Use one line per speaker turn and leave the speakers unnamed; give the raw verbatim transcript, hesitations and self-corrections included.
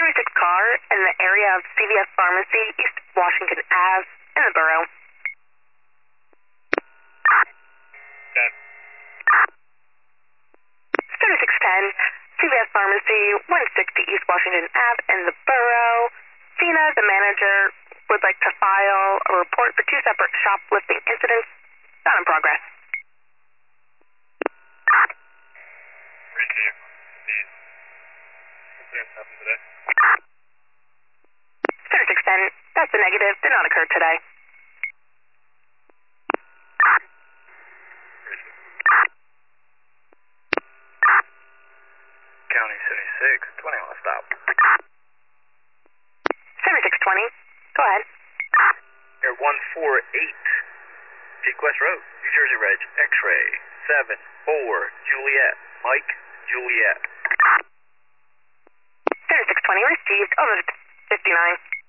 seventy-six car in the area of C V S Pharmacy, East Washington Ave, in the borough.
ten.
seventy-six ten, C V S Pharmacy, one sixty East Washington Ave, in the borough. Tina, the manager, would like to file a report for two separate shoplifting incidents. Not in progress.
Receive. These incidents happened today.
seventy-six ten, that's a negative. Did not occur today.
Receive. County seventy-six, twenty on stop.
seventy-six twenty, go ahead.
Air one four eight, Pequest Road, New Jersey Reg, X-ray, seven four, Juliet, Mike, Juliet.
seventy-six twenty received, over fifty-nine.